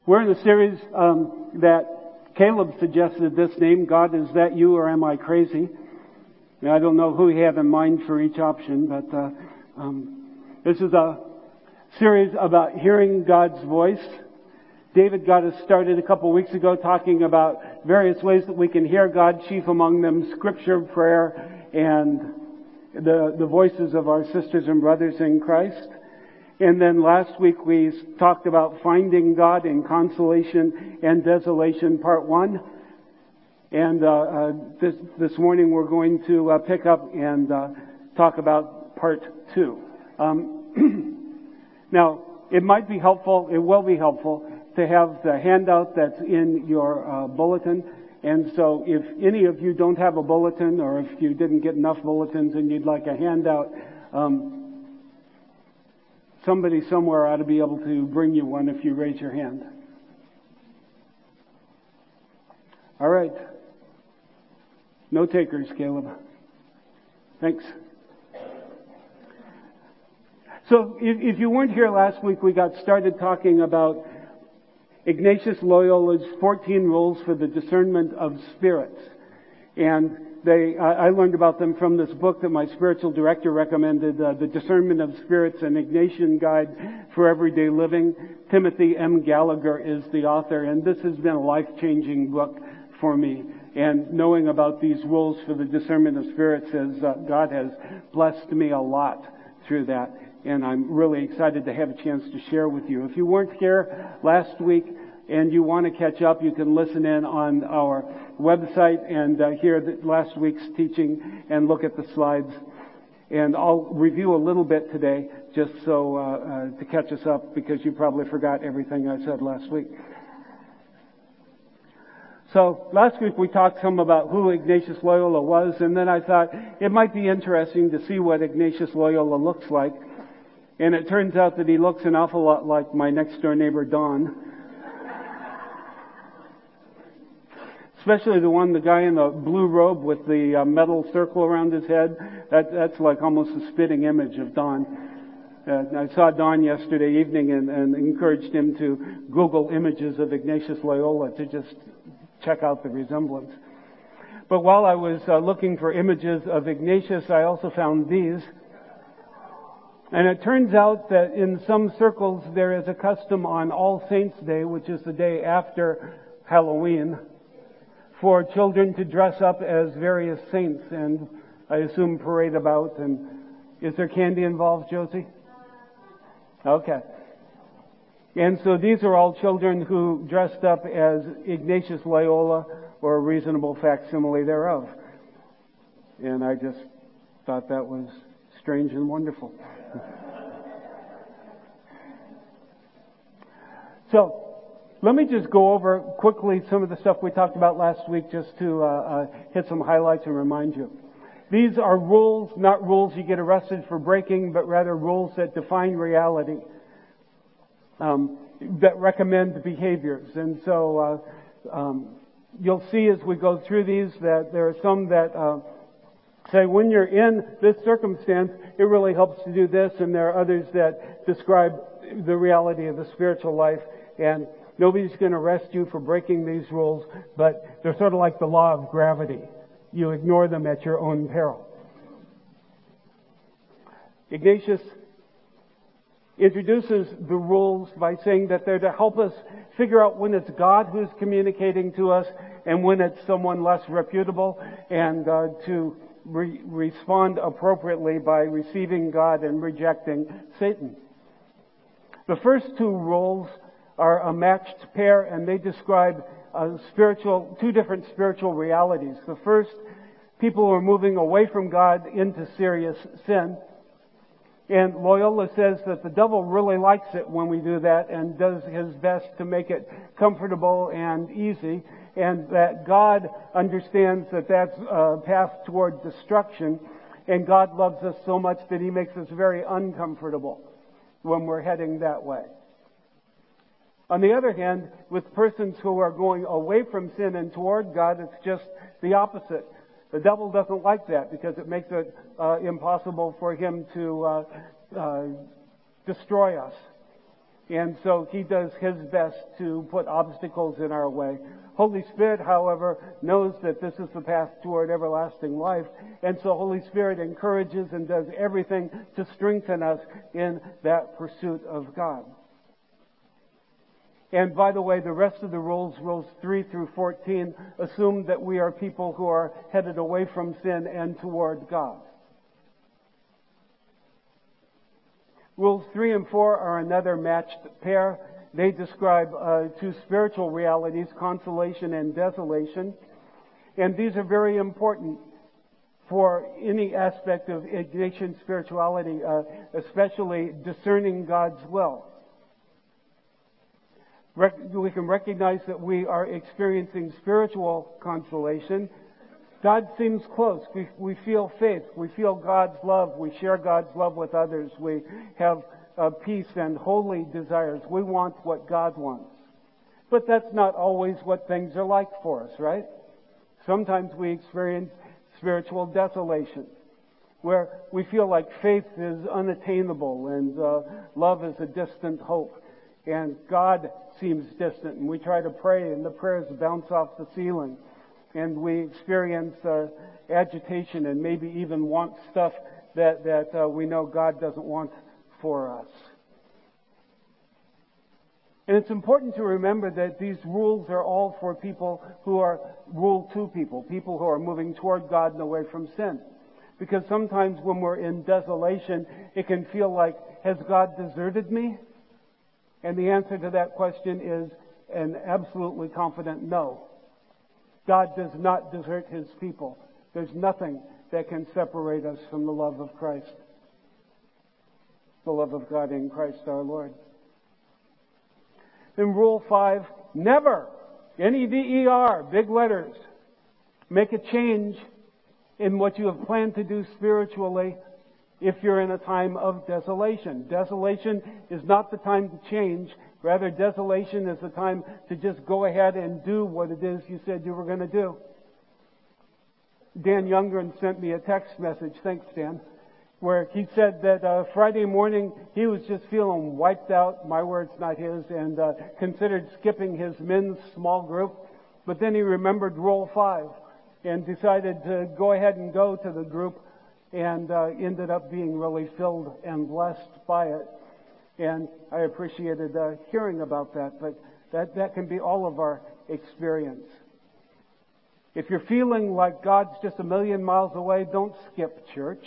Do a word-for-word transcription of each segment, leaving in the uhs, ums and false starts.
We're in a series um, that Caleb suggested this name, God, is that you or am I crazy? And I don't know who he had in mind for each option, but uh, um, this is a series about hearing God's voice. David got us started a couple of weeks ago talking about various ways that we can hear God, chief among them scripture, prayer, and the, the voices of our sisters and brothers in Christ. And then last week we talked about finding God in consolation and desolation, part one. And uh, uh, this this morning we're going to uh, pick up and uh, talk about part two. Um, now, it might be helpful, it will be helpful, to have the handout that's in your uh, bulletin. And so if any of you don't have a bulletin, or if you didn't get enough bulletins and you'd like a handout, um, somebody somewhere ought to be able to bring you one if you raise your hand. All right. No takers, Caleb. Thanks. So if, if you weren't here last week, we got started talking about Ignatius Loyola's fourteen rules for the discernment of spirits. And they, I learned about them from this book that my spiritual director recommended, uh, The Discernment of Spirits, an Ignatian Guide for Everyday Living. Timothy M. Gallagher is the author, and this has been a life-changing book for me. And knowing about these rules for the discernment of spirits, as uh, God has blessed me a lot through that. And I'm really excited to have a chance to share with you. If you weren't here last week and you want to catch up, you can listen in on our website and uh, hear the last week's teaching and look at the slides. And I'll review a little bit today just so uh, uh, to catch us up, because you probably forgot everything I said last week. So last week we talked some about who Ignatius Loyola was, and then I thought it might be interesting to see what Ignatius Loyola looks like. And it turns out that he looks an awful lot like my next door neighbor, Don. Especially the one, the guy in the blue robe with the uh, metal circle around his head. That, that's like almost a spitting image of Don. Uh, I saw Don yesterday evening and, and encouraged him to Google images of Ignatius Loyola to just check out the resemblance. But while I was uh, looking for images of Ignatius, I also found these. And it turns out that in some circles there is a custom on All Saints' Day, which is the day after Halloween, for children to dress up as various saints and, I assume, parade about. And is there candy involved, Josie? Okay. And so these are all children who dressed up as Ignatius Loyola, or a reasonable facsimile thereof. And I just thought that was strange and wonderful. So, let me just go over quickly some of the stuff we talked about last week, just to uh, uh, hit some highlights and remind you. These are rules, not rules you get arrested for breaking, but rather rules that define reality, um, that recommend behaviors. And so uh, um, you'll see as we go through these that there are some that uh, say when you're in this circumstance, it really helps to do this, and there are others that describe the reality of the spiritual life. And nobody's going to arrest you for breaking these rules, but they're sort of like the law of gravity. You ignore them at your own peril. Ignatius introduces the rules by saying that they're to help us figure out when it's God who's communicating to us and when it's someone less reputable, and uh, to re- respond appropriately by receiving God and rejecting Satan. The first two rules are a matched pair, and they describe a spiritual, two different spiritual realities. The first, people who are moving away from God into serious sin. And Loyola says that the devil really likes it when we do that and does his best to make it comfortable and easy, and that God understands that that's a path toward destruction, and God loves us so much that He makes us very uncomfortable when we're heading that way. On the other hand, with persons who are going away from sin and toward God, it's just the opposite. The devil doesn't like that because it makes it uh, impossible for him to uh, uh, destroy us. And so He does His best to put obstacles in our way. Holy Spirit, however, knows that this is the path toward everlasting life. And so Holy Spirit encourages and does everything to strengthen us in that pursuit of God. And by the way, the rest of the rules, rules three through fourteen, assume that we are people who are headed away from sin and toward God. Rules three and four are another matched pair. They describe uh, two spiritual realities, consolation and desolation. And these are very important for any aspect of Ignatian spirituality, uh, especially discerning God's will. Rec- we can recognize that we are experiencing spiritual consolation. God seems close. We, we feel faith. We feel God's love. We share God's love with others. We have uh, peace and holy desires. We want what God wants. But that's not always what things are like for us, right? Sometimes we experience spiritual desolation, where we feel like faith is unattainable and uh, love is a distant hope. And God seems distant, and we try to pray, and the prayers bounce off the ceiling. And we experience uh, agitation and maybe even want stuff that, that uh, we know God doesn't want for us. And it's important to remember that these rules are all for people who are rule two people, people who are moving toward God and away from sin. Because sometimes when we're in desolation, it can feel like, has God deserted me? And the answer to that question is an absolutely confident no. God does not desert His people. There's nothing that can separate us from the love of Christ. The love of God in Christ our Lord. In Rule five, never, N E V E R, big letters, make a change in what you have planned to do spiritually if you're in a time of desolation. Desolation is not the time to change. Rather, desolation is the time to just go ahead and do what it is you said you were going to do. Dan Youngren sent me a text message, thanks Dan, where he said that uh, Friday morning he was just feeling wiped out, my words, not his, and uh, considered skipping his men's small group. But then he remembered Rule five and decided to go ahead and go to the group, and uh, ended up being really filled and blessed by it. And I appreciated uh, hearing about that, but that, that can be all of our experience. If you're feeling like God's just a million miles away, don't skip church.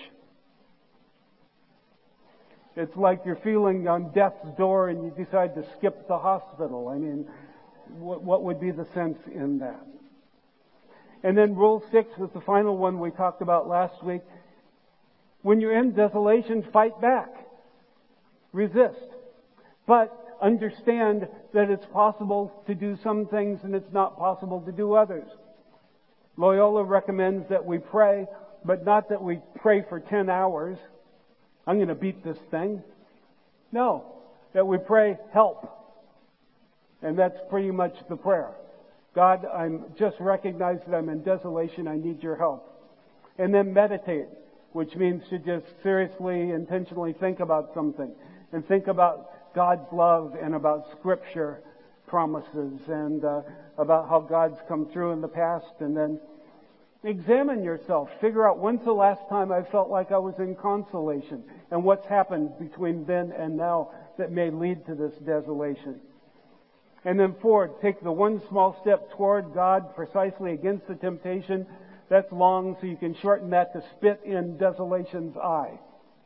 It's like you're feeling on death's door and you decide to skip the hospital. I mean, what, what would be the sense in that? And then Rule six was the final one we talked about last week. When you're in desolation, fight back. Resist. But understand that it's possible to do some things and it's not possible to do others. Loyola recommends that we pray, but not that we pray for ten hours. I'm going to beat this thing. No. That we pray, help. And that's pretty much the prayer. God, I'm just recognize that I'm in desolation. I need your help. And then meditate, which means to just seriously, intentionally think about something. And think about God's love and about Scripture promises and uh, about how God's come through in the past. And then examine yourself. Figure out when's the last time I felt like I was in consolation and what's happened between then and now that may lead to this desolation. And then four, take the one small step toward God precisely against the temptation. That's long, so you can shorten that to spit in desolation's eye.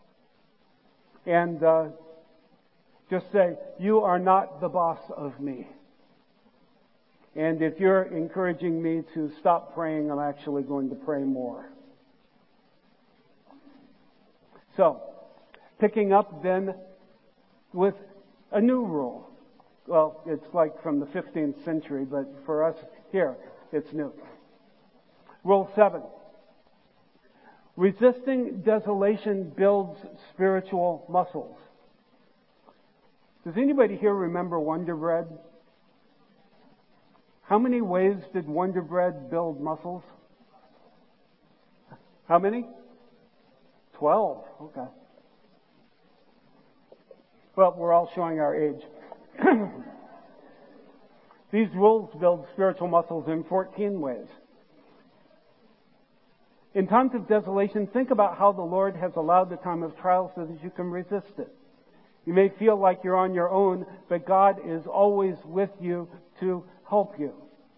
And uh, just say, you are not the boss of me. And if you're encouraging me to stop praying, I'm actually going to pray more. So, picking up then with a new rule. Well, it's like from the fifteenth century, but for us here, it's new. Rule seven. Resisting desolation builds spiritual muscles. Does anybody here remember Wonder Bread? How many ways did Wonder Bread build muscles? How many? Twelve. Okay. Well, we're all showing our age. These rules build spiritual muscles in fourteen ways. In times of desolation, think about how the Lord has allowed the time of trial so that you can resist it. You may feel like you're on your own, but God is always with you to help you.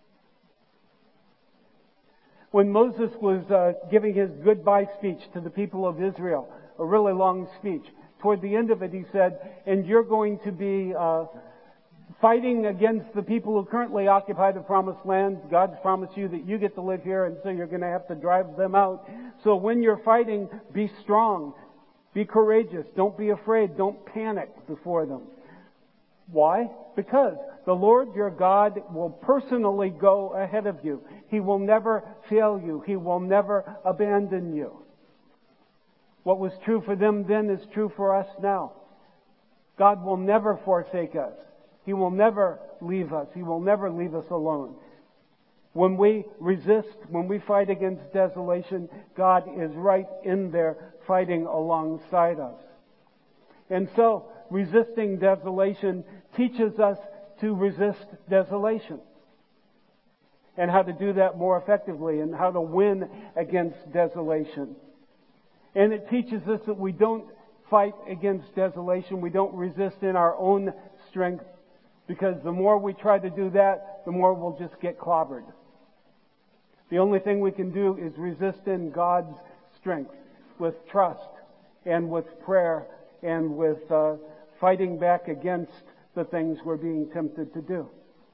When Moses was uh, giving his goodbye speech to the people of Israel, a really long speech, toward the end of it he said, and you're going to be uh, fighting against the people who currently occupy the promised land. God's promised you that you get to live here, and so you're going to have to drive them out. So when you're fighting, be strong. Be courageous. Don't be afraid. Don't panic before them. Why? Because the Lord your God will personally go ahead of you. He will never fail you. He will never abandon you. What was true for them then is true for us now. God will never forsake us. He will never leave us. He will never leave us alone. When we resist, when we fight against desolation, God is right in there fighting alongside us. And so, resisting desolation teaches us to resist desolation. And how to do that more effectively and how to win against desolation. And it teaches us that we don't fight against desolation. We don't resist in our own strength. Because the more we try to do that, the more we'll just get clobbered. The only thing we can do is resist in God's strength, with trust and with prayer and with uh, fighting back against the things we're being tempted to do.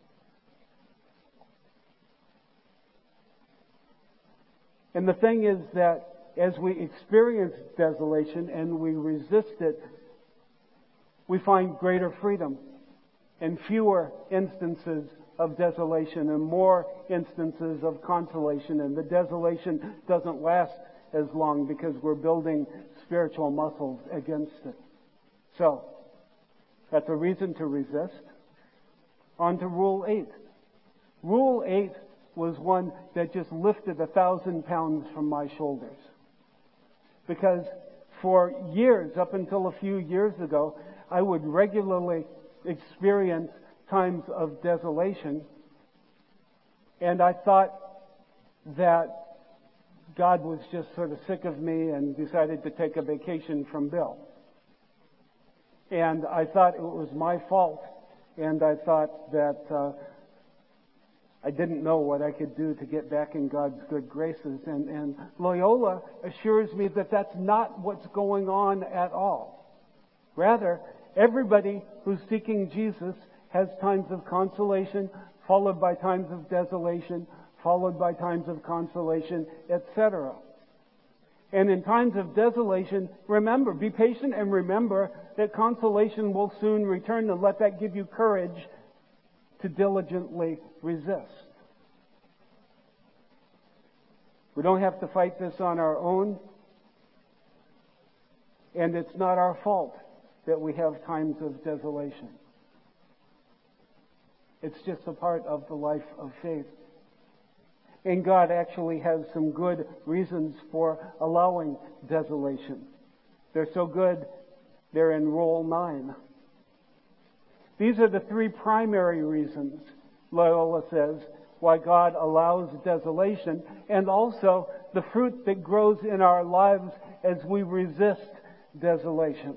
And the thing is that as we experience desolation and we resist it, we find greater freedom and fewer instances of desolation and more instances of consolation. And the desolation doesn't last as long because we're building spiritual muscles against it. So, that's a reason to resist. On to Rule eight. Rule eight was one that just lifted a thousand pounds from my shoulders. Because for years, up until a few years ago, I would regularly experience times of desolation, and I thought that God was just sort of sick of me and decided to take a vacation from Bill. And I thought it was my fault, and I thought that uh, I didn't know what I could do to get back in God's good graces. And, and Loyola assures me that that's not what's going on at all. Rather, everybody who's seeking Jesus has times of consolation, followed by times of desolation, followed by times of consolation, et cetera. And in times of desolation, remember, be patient and remember that consolation will soon return, and let that give you courage to diligently resist. We don't have to fight this on our own, and it's not our fault that we have times of desolation. It's just a part of the life of faith. And God actually has some good reasons for allowing desolation. They're so good, they're in Rule nine. These are the three primary reasons, Loyola says, why God allows desolation, and also the fruit that grows in our lives as we resist desolation.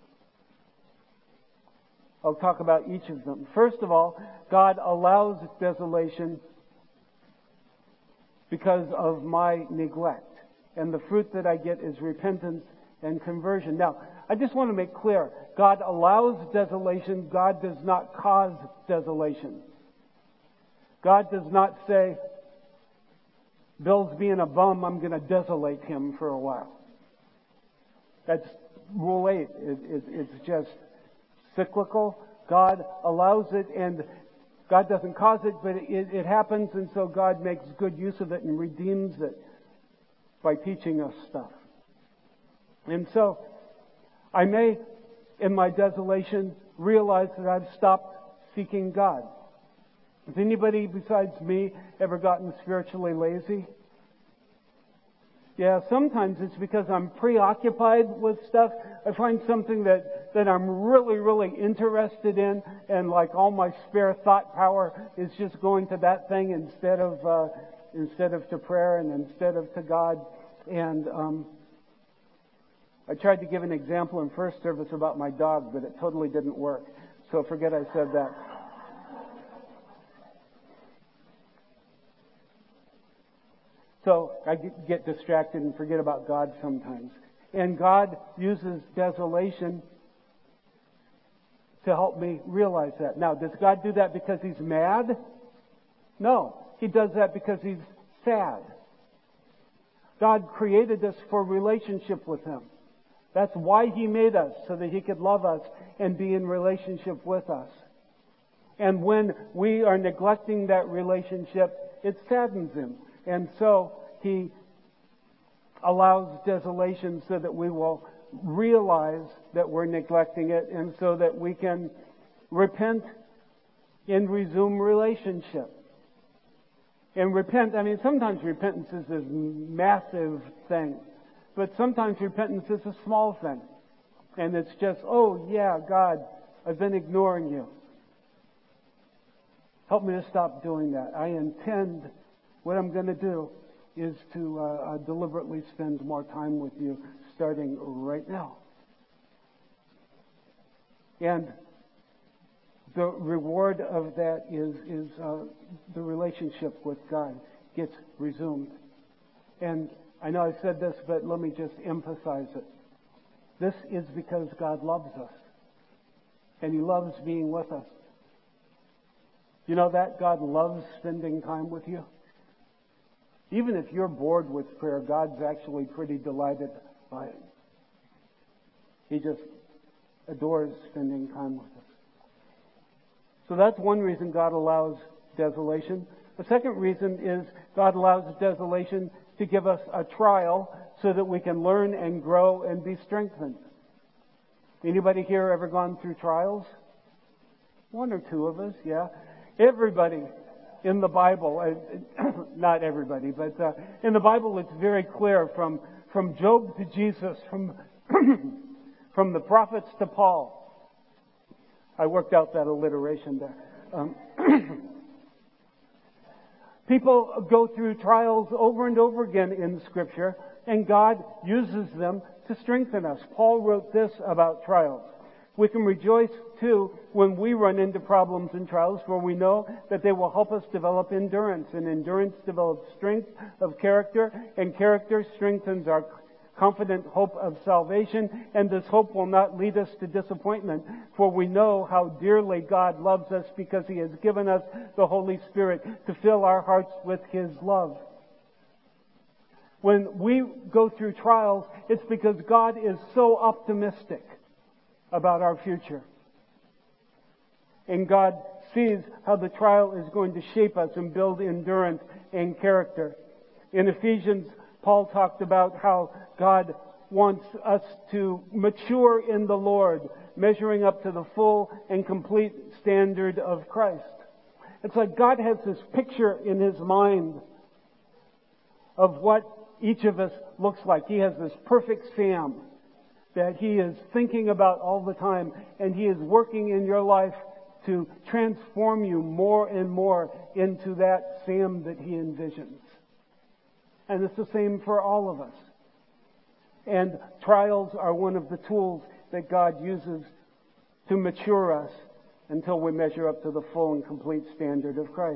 I'll talk about each of them. First of all, God allows desolation because of my neglect. And the fruit that I get is repentance and conversion. Now, I just want to make clear, God allows desolation. God does not cause desolation. God does not say, Bill's being a bum, I'm going to desolate him for a while. That's Rule eight. It, it, it's just cyclical. God allows it, and God doesn't cause it, but it, it happens, and so God makes good use of it and redeems it by teaching us stuff. And so, I may, in my desolation, realize that I've stopped seeking God. Has anybody besides me ever gotten spiritually lazy? Yeah, sometimes it's because I'm preoccupied with stuff. I find something that, that I'm really, really interested in, and like all my spare thought power is just going to that thing instead of uh, instead of to prayer and instead of to God. And um, I tried to give an example in first service about my dog, but it totally didn't work. So forget I said that. So I get distracted and forget about God sometimes. And God uses desolation to help me realize that. Now, does God do that because He's mad? No. He does that because He's sad. God created us for relationship with Him. That's why He made us, so that He could love us and be in relationship with us. And when we are neglecting that relationship, it saddens Him. And so He allows desolation so that we will realize that we're neglecting it, and so that we can repent and resume relationship. And repent, I mean, sometimes repentance is this massive thing, but sometimes repentance is a small thing. And it's just, oh yeah, God, I've been ignoring you. Help me to stop doing that. I intend, what I'm going to do is to uh, uh, deliberately spend more time with you starting right now. And the reward of that is, is uh, the relationship with God gets resumed. And I know I said this, but let me just emphasize it. This is because God loves us. And He loves being with us. You know that? God loves spending time with you. Even if you're bored with prayer, God's actually pretty delighted by it. He just adores spending time with us. So that's one reason God allows desolation. The second reason is God allows desolation to give us a trial so that we can learn and grow and be strengthened. Anybody here ever gone through trials? One or two of us, yeah. Everybody in the Bible, uh, not everybody, but uh, in the Bible it's very clear from, from Job to Jesus, from, from the prophets to Paul. I worked out that alliteration there. Um, people go through trials over and over again in Scripture, and God uses them to strengthen us. Paul wrote this about trials. We can rejoice, too, when we run into problems and trials, for we know that they will help us develop endurance. And endurance develops strength of character, and character strengthens our confident hope of salvation. And this hope will not lead us to disappointment, for we know how dearly God loves us because He has given us the Holy Spirit to fill our hearts with His love. When we go through trials, it's because God is so optimistic about our future. And God sees how the trial is going to shape us and build endurance and character. In Ephesians, Paul talked about how God wants us to mature in the Lord, measuring up to the full and complete standard of Christ. It's like God has this picture in His mind of what each of us looks like. He has this perfect Sam that He is thinking about all the time, and He is working in your life to transform you more and more into that Sam that He envisions. And it's the same for all of us. And trials are one of the tools that God uses to mature us until we measure up to the full and complete standard of Christ.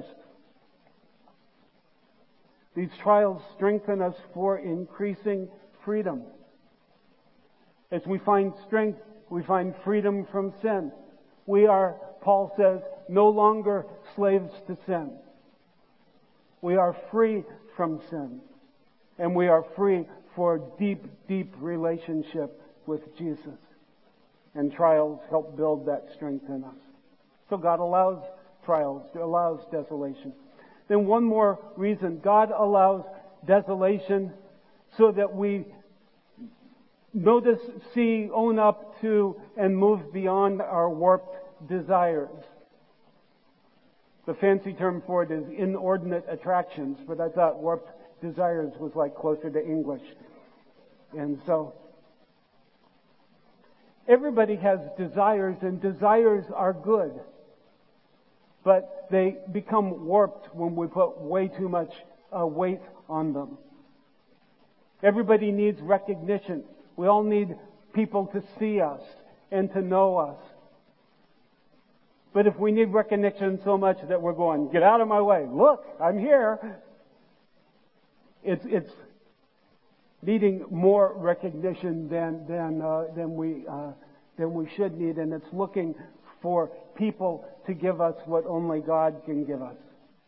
These trials strengthen us for increasing freedom. As we find strength, we find freedom from sin. We are, Paul says, no longer slaves to sin. We are free from sin. And we are free for deep, deep relationship with Jesus. And trials help build that strength in us. So God allows trials, allows desolation. Then one more reason, God allows desolation so that we notice, see, own up to, and move beyond our warped desires. The fancy term for it is inordinate attractions, but I thought warped desires was like closer to English. And so, everybody has desires, and desires are good. But they become warped when we put way too much uh, weight on them. Everybody needs recognition. We all need people to see us and to know us. But if we need recognition so much that we're going, get out of my way, look, I'm here, it's it's needing more recognition than than uh, than we uh, than we should need, and it's looking for people to give us what only God can give us.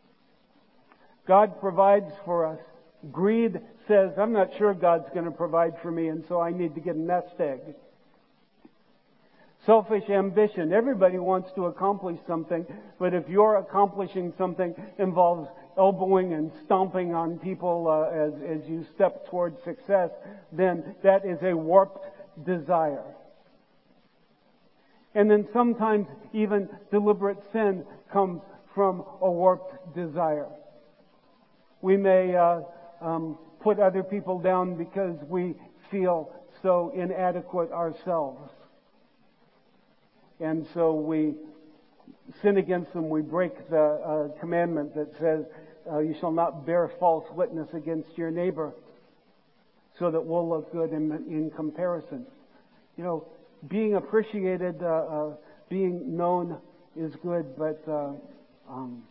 God provides for us. Greed says, I'm not sure God's going to provide for me, and so I need to get a nest egg. Selfish ambition. Everybody wants to accomplish something, but if your accomplishing something involves elbowing and stomping on people uh, as, as you step towards success, then that is a warped desire. And then sometimes even deliberate sin comes from a warped desire. We may uh, um, put other people down because we feel so inadequate ourselves. And so we sin against them. We break the uh, commandment that says, uh, you shall not bear false witness against your neighbor, so that we'll look good in, in comparison. You know, being appreciated, uh, uh, being known is good, but uh, um,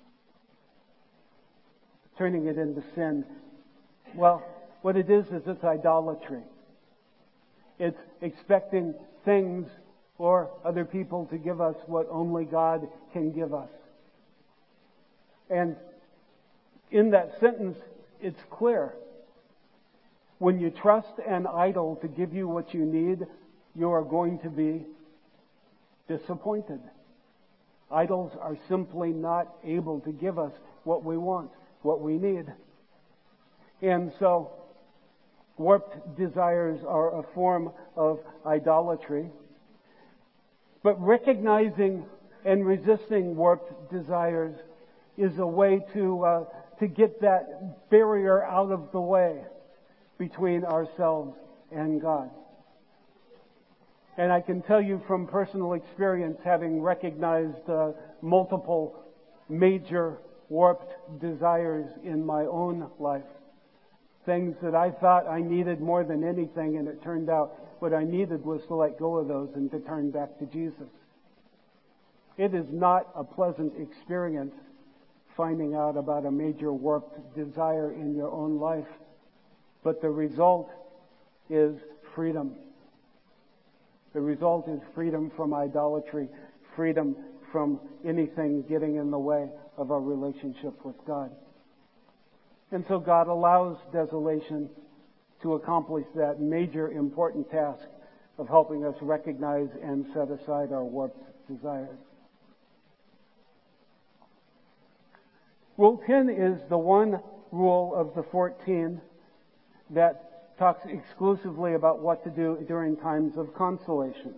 turning it into sin, well, what it is is it's idolatry. It's expecting things or other people to give us what only God can give us. And in that sentence, it's clear. When you trust an idol to give you what you need, you are going to be disappointed. Idols are simply not able to give us what we want, what we need. And so, warped desires are a form of idolatry. But recognizing and resisting warped desires is a way to uh, to get that barrier out of the way between ourselves and God. And I can tell you from personal experience, having recognized uh, multiple major warped desires in my own life, things that I thought I needed more than anything, and it turned out what I needed was to let go of those and to turn back to Jesus. It is not a pleasant experience finding out about a major warped desire in your own life, but the result is freedom. The result is freedom from idolatry, freedom from anything getting in the way of our relationship with God. And so God allows desolation to accomplish that major important task of helping us recognize and set aside our warped desires. Rule ten is the one rule of the fourteen that talks exclusively about what to do during times of consolation.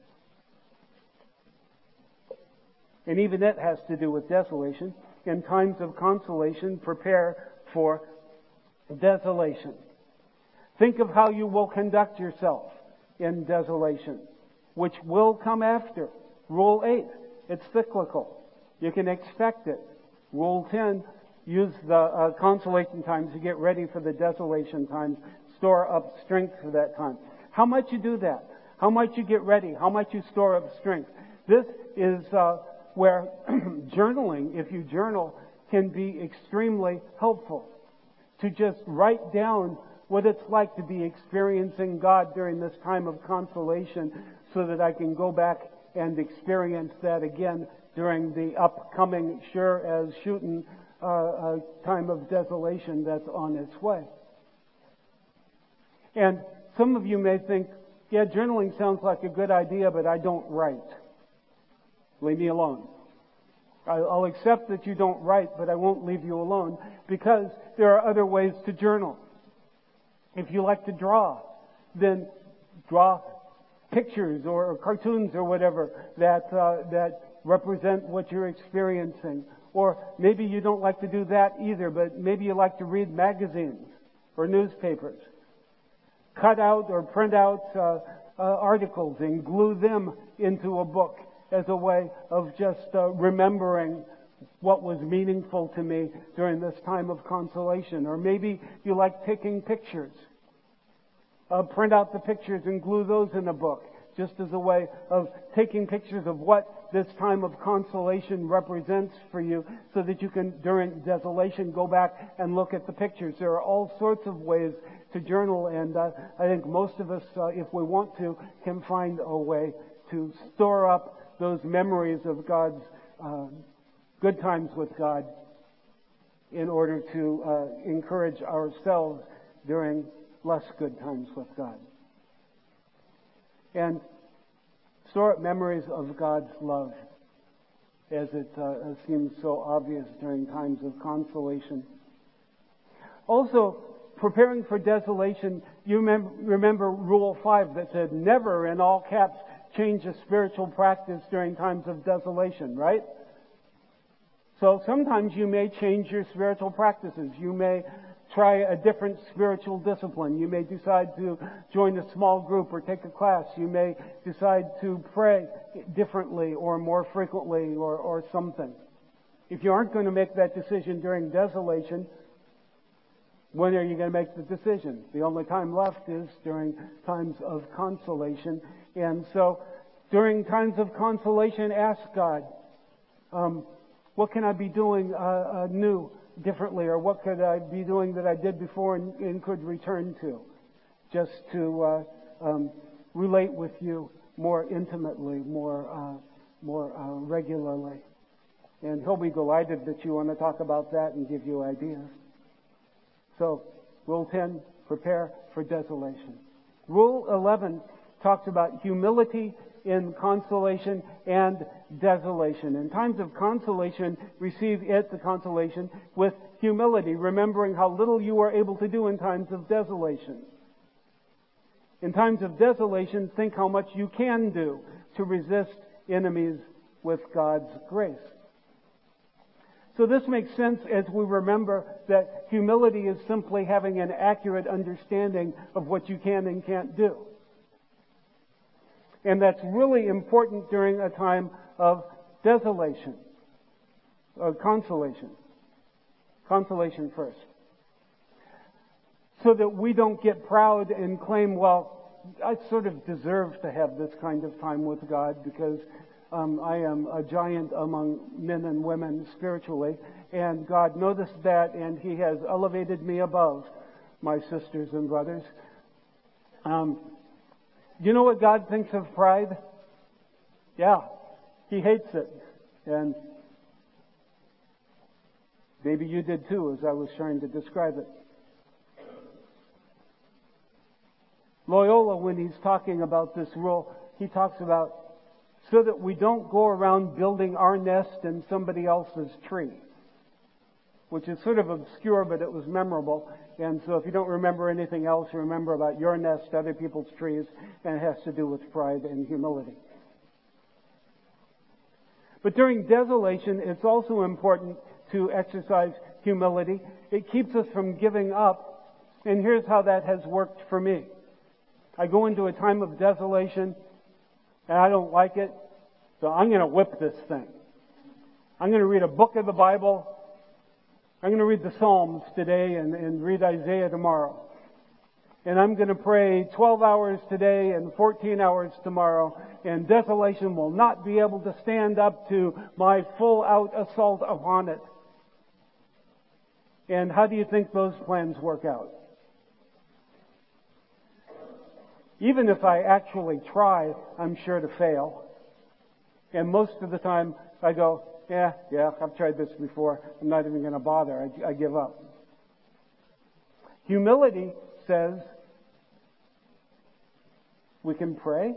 And even it has to do with desolation. In times of consolation, prepare for desolation. Think of how you will conduct yourself in desolation, which will come after. Rule eight, it's cyclical. You can expect it. Rule ten, use the uh, consolation times to get ready for the desolation times. Store up strength for that time. How much you do that? How much you get ready? How much you store up strength? This is uh, where journaling, if you journal, can be extremely helpful. To just write down what it's like to be experiencing God during this time of consolation, so that I can go back and experience that again during the upcoming, sure as shooting, uh, uh, time of desolation that's on its way. And some of you may think, yeah, journaling sounds like a good idea, but I don't write. Leave me alone. I'll accept that you don't write, but I won't leave you alone, because there are other ways to journal. If you like to draw, then draw pictures or cartoons or whatever that uh, that represent what you're experiencing. Or maybe you don't like to do that either, but maybe you like to read magazines or newspapers. Cut out or print out uh, uh, articles and glue them into a book as a way of just uh, remembering what was meaningful to me during this time of consolation. Or maybe you like taking pictures. Uh, print out the pictures and glue those in a book, just as a way of taking pictures of what this time of consolation represents for you, so that you can, during desolation, go back and look at the pictures. There are all sorts of ways to journal, and uh, I think most of us, uh, if we want to, can find a way to store up those memories of God's uh, good times with God in order to uh, encourage ourselves during less good times with God. And store up memories of God's love, as it uh, seems so obvious during times of consolation. Also, preparing for desolation, you remember, remember Rule five that said, never, in all caps, change a spiritual practice during times of desolation, right? So sometimes you may change your spiritual practices. You may try a different spiritual discipline. You may decide to join a small group or take a class. You may decide to pray differently or more frequently or, or something. If you aren't going to make that decision during desolation, when are you going to make the decision? The only time left is during times of consolation. And so during times of consolation, ask God, um, what can I be doing uh, uh, new? differently, or what could I be doing that I did before and, and could return to, just to uh, um, relate with you more intimately, more uh, more uh, regularly. And He'll be delighted that you want to talk about that and give you ideas. So, Rule ten, prepare for desolation. Rule eleven talks about humility in consolation and desolation. In times of consolation, receive it, the consolation, with humility, remembering how little you are able to do in times of desolation. In times of desolation, think how much you can do to resist enemies with God's grace. So this makes sense as we remember that humility is simply having an accurate understanding of what you can and can't do. And that's really important during a time of desolation, or consolation. Consolation first. So that we don't get proud and claim, well, I sort of deserve to have this kind of time with God because um, I am a giant among men and women spiritually, and God noticed that, and He has elevated me above my sisters and brothers. Um, Do you know what God thinks of pride? Yeah, He hates it. And maybe you did too, as I was trying to describe it. Loyola, when he's talking about this rule, he talks about so that we don't go around building our nest in somebody else's tree, which is sort of obscure, but it was memorable. And so if you don't remember anything else, remember about your nest, other people's trees, and it has to do with pride and humility. But during desolation, it's also important to exercise humility. It keeps us from giving up. And here's how that has worked for me. I go into a time of desolation, and I don't like it, so I'm going to whip this thing. I'm going to read a book of the Bible. I'm going to read the Psalms today and, and read Isaiah tomorrow. And I'm going to pray twelve hours today and fourteen hours tomorrow. And desolation will not be able to stand up to my full-out assault upon it. And how do you think those plans work out? Even if I actually try, I'm sure to fail. And most of the time I go, Yeah, yeah, I've tried this before. I'm not even going to bother. I, I give up. Humility says we can pray.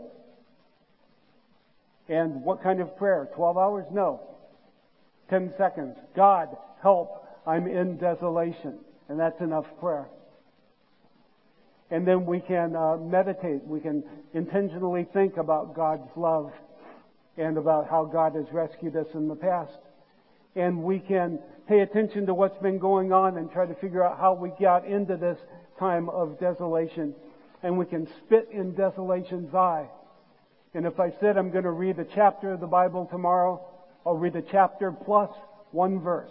And what kind of prayer? twelve hours? No. ten seconds. God, help. I'm in desolation. And that's enough prayer. And then we can uh, meditate. We can intentionally think about God's love and about how God has rescued us in the past. and we can pay attention to what's been going on and try to figure out how we got into this time of desolation. And we can spit in desolation's eye. And if I said I'm going to read a chapter of the Bible tomorrow, I'll read a chapter plus one verse.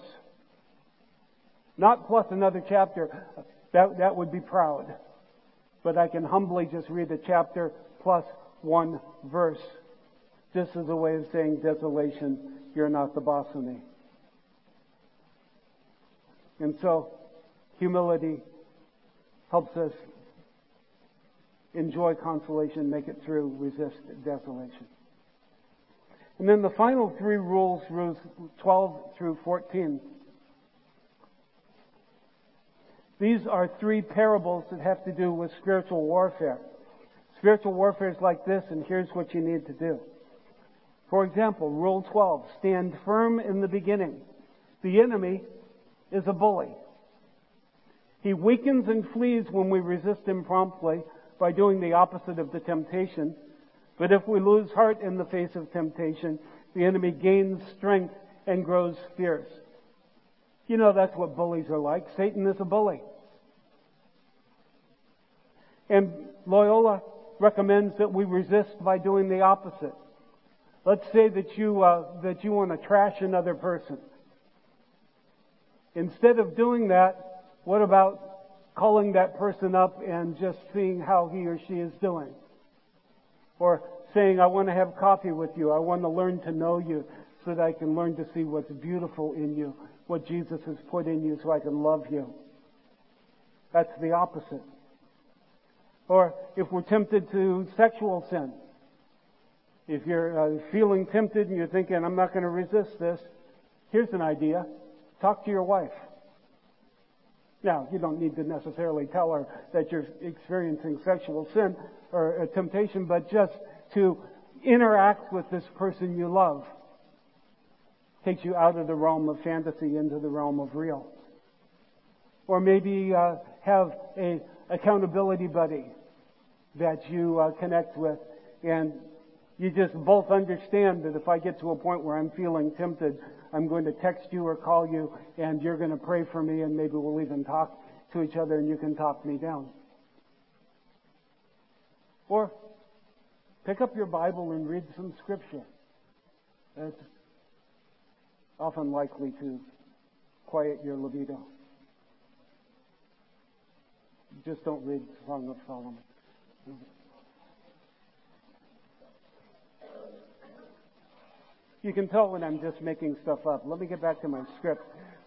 Not plus another chapter. That, that would be proud. But I can humbly just read a chapter plus one verse. Just as a way of saying, desolation, you're not the boss of me. And so, humility helps us enjoy consolation, make it through, resist desolation. And then the final three rules, rules twelve through fourteen. These are three parables that have to do with spiritual warfare. Spiritual warfare is like this, and here's what you need to do. For example, Rule twelve, stand firm in the beginning. The enemy is a bully. He weakens and flees when we resist him promptly by doing the opposite of the temptation. But if we lose heart in the face of temptation, the enemy gains strength and grows fierce. You know that's what bullies are like. Satan is a bully. And Loyola recommends that we resist by doing the opposite. Let's say that you uh, that you want to trash another person. Instead of doing that, what about calling that person up and just seeing how he or she is doing? Or saying, I want to have coffee with you. I want to learn to know you so that I can learn to see what's beautiful in you, what Jesus has put in you so I can love you. That's the opposite. Or if we're tempted to sexual sin, if you're uh, feeling tempted and you're thinking, I'm not going to resist this, here's an idea. Talk to your wife. Now, you don't need to necessarily tell her that you're experiencing sexual sin or a temptation, but just to interact with this person you love takes you out of the realm of fantasy into the realm of real. Or maybe uh, have a accountability buddy that you uh, connect with, and you just both understand that if I get to a point where I'm feeling tempted, I'm going to text you or call you, and you're going to pray for me, and maybe we'll even talk to each other, and you can talk me down. Or pick up your Bible and read some Scripture. That's often likely to quiet your libido. Just don't read Song of Solomon. You can tell when I'm just making stuff up. Let me get back to my script.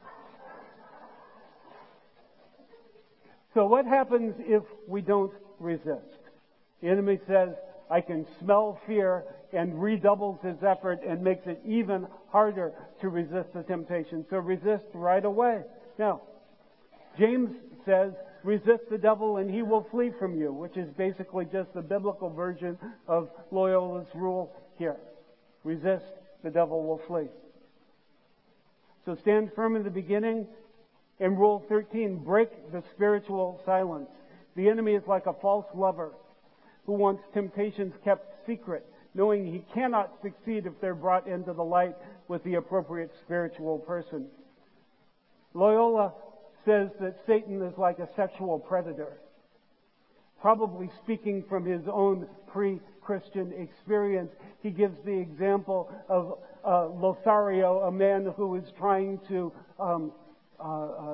So what happens if we don't resist? The enemy says, I can smell fear, and redoubles his effort and makes it even harder to resist the temptation. So resist right away. Now, James says, resist the devil and he will flee from you, which is basically just the biblical version of Loyola's rule here. Resist, the devil will flee. So stand firm in the beginning. In Rule thirteen, break the spiritual silence. The enemy is like a false lover who wants temptations kept secret, knowing he cannot succeed if they're brought into the light with the appropriate spiritual person. Loyola says that Satan is like a sexual predator, probably speaking from his own pre-Christian experience. He gives the example of uh, Lothario, a man who is trying to um, uh, uh,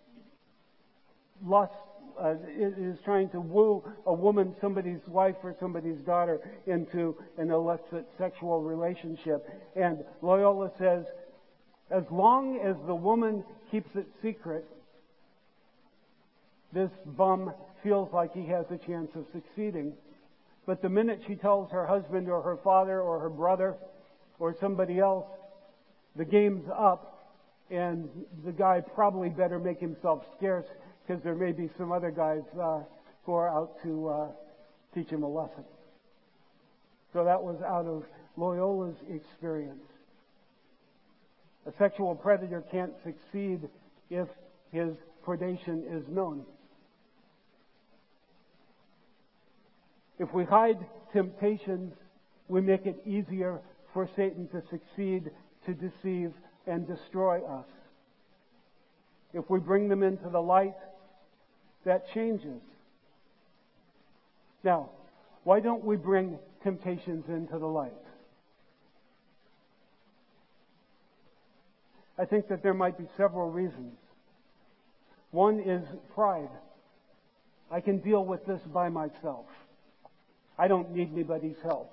lust, uh, is trying to woo a woman, somebody's wife or somebody's daughter, into an illicit sexual relationship. And Loyola says, as long as the woman keeps it secret, this bum feels like he has a chance of succeeding. But the minute she tells her husband or her father or her brother or somebody else, the game's up, and the guy probably better make himself scarce because there may be some other guys uh, who are out to uh, teach him a lesson. So that was out of Loyola's experience. A sexual predator can't succeed if his predation is known. If we hide temptations, we make it easier for Satan to succeed, to deceive, and destroy us. If we bring them into the light, that changes. Now, why don't we bring temptations into the light? I think that there might be several reasons. One is pride. I can deal with this by myself. I don't need anybody's help.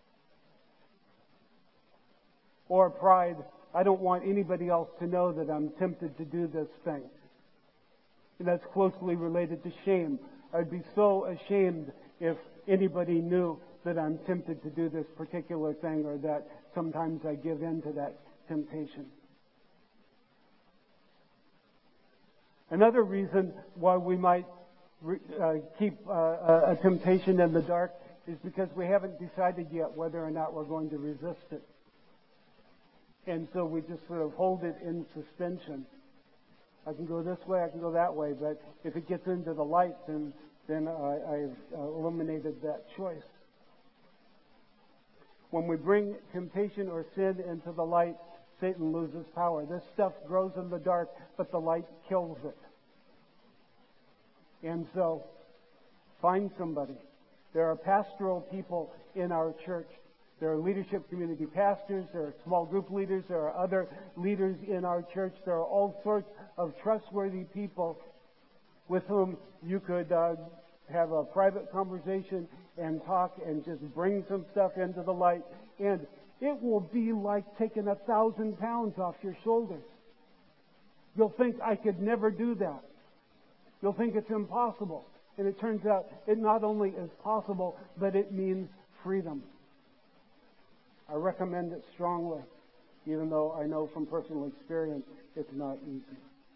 Or pride, I don't want anybody else to know that I'm tempted to do this thing. And that's closely related to shame. I'd be so ashamed if anybody knew that I'm tempted to do this particular thing, or that sometimes I give in to that temptation. Another reason why we might uh, keep uh, a temptation in the dark is because we haven't decided yet whether or not we're going to resist it. And so we just sort of hold it in suspension. I can go this way, I can go that way, but if it gets into the light, then, then I, I've uh, eliminated that choice. When we bring temptation or sin into the light, Satan loses power. This stuff grows in the dark, but the light kills it. And so, find somebody. There are pastoral people in our church. There are leadership community pastors. There are small group leaders. There are other leaders in our church. There are all sorts of trustworthy people with whom you could uh, have a private conversation and talk and just bring some stuff into the light. And it will be like taking a thousand pounds off your shoulders. You'll think, I could never do that. You'll think it's impossible. And it turns out it not only is possible, but it means freedom. I recommend it strongly, even though I know from personal experience it's not easy.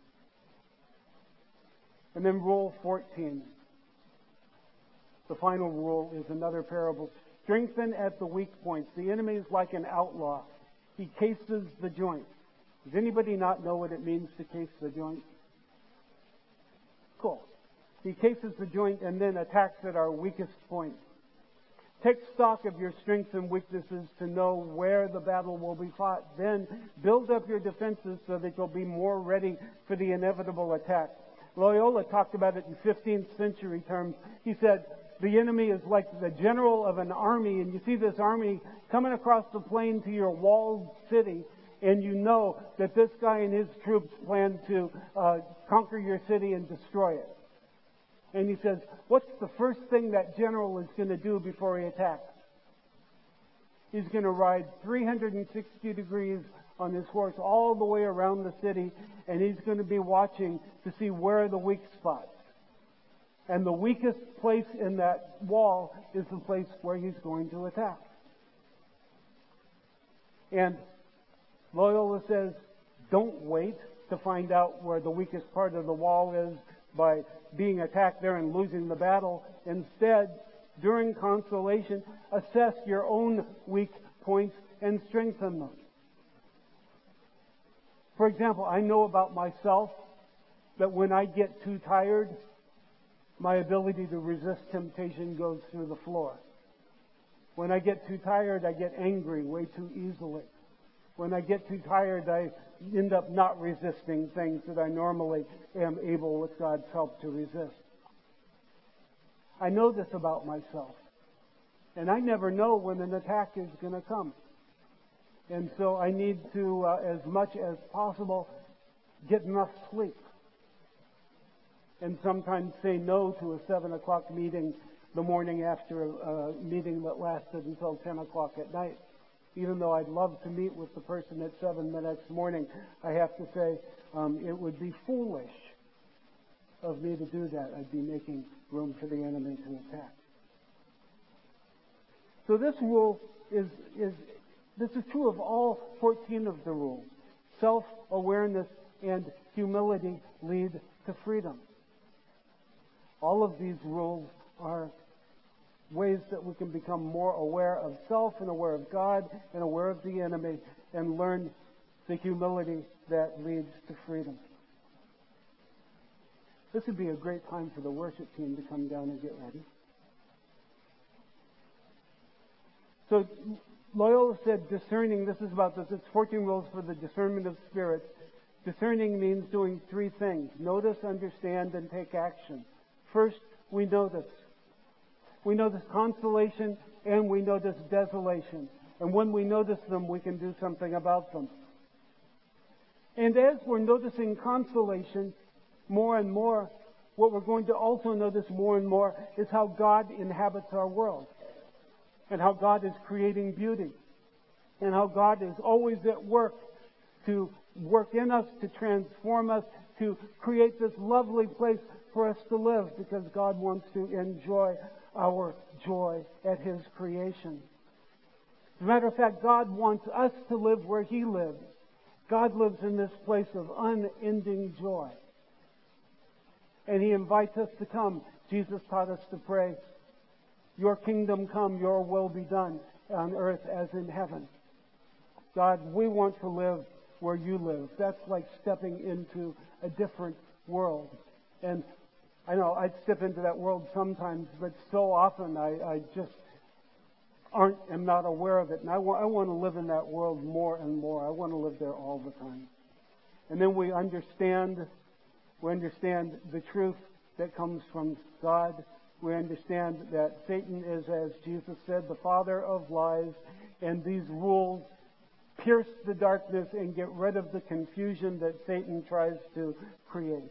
And then rule fourteen. The final rule is another parable. Strengthen at the weak points. The enemy is like an outlaw. He cases the joint. Does anybody not know what it means to case the joint? Cool. He cases the joint and then attacks at our weakest point. Take stock of your strengths and weaknesses to know where the battle will be fought. Then build up your defenses so that you'll be more ready for the inevitable attack. Loyola talked about it in fifteenth century terms. He said, the enemy is like the general of an army, and you see this army coming across the plain to your walled city, and you know that this guy and his troops plan to uh, conquer your city and destroy it. And he says, what's the first thing that general is going to do before he attacks? He's going to ride three hundred sixty degrees on his horse all the way around the city, and he's going to be watching to see where are the weak spots. And the weakest place in that wall is the place where he's going to attack. And Loyola says, don't wait to find out where the weakest part of the wall is by being attacked there and losing the battle. Instead, during consolation, assess your own weak points and strengthen them. For example, I know about myself that when I get too tired, my ability to resist temptation goes through the floor. When I get too tired, I get angry way too easily. When I get too tired, I end up not resisting things that I normally am able, with God's help, to resist. I know this about myself. And I never know when an attack is going to come. And so I need to, uh, as much as possible, get enough sleep. And sometimes say no to a seven o'clock meeting the morning after a, a meeting that lasted until ten o'clock at night. Even though I'd love to meet with the person at seven the next morning, I have to say um, it would be foolish of me to do that. I'd be making room for the enemy to attack. So this rule is, is this is true of all fourteen of the rules. Self-awareness and humility lead to freedom. All of these rules are ways that we can become more aware of self and aware of God and aware of the enemy and learn the humility that leads to freedom. This would be a great time for the worship team to come down and get ready. So Loyola said discerning, this is about this, it's fourteen rules for the discernment of spirits. Discerning means doing three things: notice, understand, and take action. First, we notice. We notice consolation and we notice desolation. And when we notice them, we can do something about them. And as we're noticing consolation more and more, what we're going to also notice more and more is how God inhabits our world, and how God is creating beauty, and how God is always at work to work in us, to transform us, to create this lovely place for us to live, because God wants to enjoy our joy at His creation. As a matter of fact, God wants us to live where He lives. God lives in this place of unending joy. And He invites us to come. Jesus taught us to pray, "Your kingdom come, your will be done on earth as in heaven." God, we want to live where You live. That's like stepping into a different world. And I know I'd step into that world sometimes, but so often I, I just aren't, am not aware of it. And I, wa- I want to live in that world more and more. I want to live there all the time. And then we understand, we understand the truth that comes from God. We understand that Satan is, as Jesus said, the father of lies, and these rules pierce the darkness and get rid of the confusion that Satan tries to create.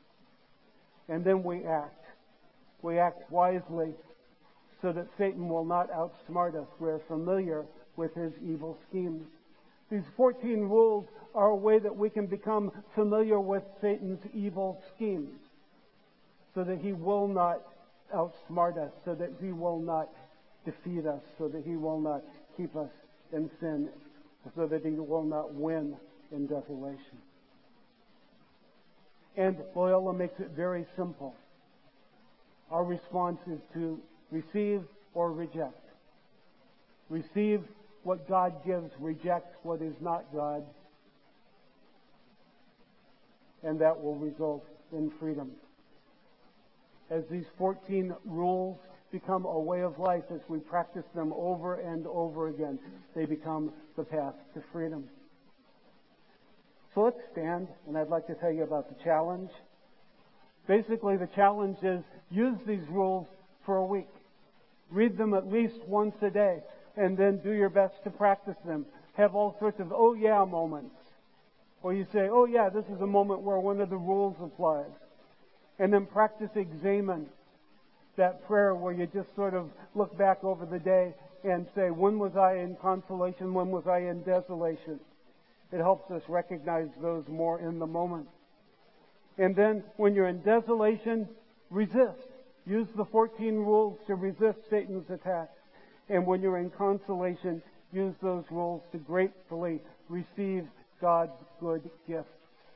And then we act. We act wisely so that Satan will not outsmart us. We're familiar with his evil schemes. These fourteen rules are a way that we can become familiar with Satan's evil schemes, so that he will not outsmart us, so that he will not defeat us, so that he will not keep us in sin, so that he will not win in desolation. And Loyola makes it very simple. Our response is to receive or reject. Receive what God gives, reject what is not God, and that will result in freedom. As these fourteen rules become a way of life, as we practice them over and over again, they become the path to freedom. So let's stand, and I'd like to tell you about the challenge. Basically, the challenge is use these rules for a week. Read them at least once a day, and then do your best to practice them. Have all sorts of oh yeah moments, where you say, oh yeah, this is a moment where one of the rules applies. And then practice examen, that prayer where you just sort of look back over the day and say, when was I in consolation? When was I in desolation? It helps us recognize those more in the moment. And then when you're in desolation, resist. Use the fourteen rules to resist Satan's attacks. And when you're in consolation, use those rules to gratefully receive God's good gift.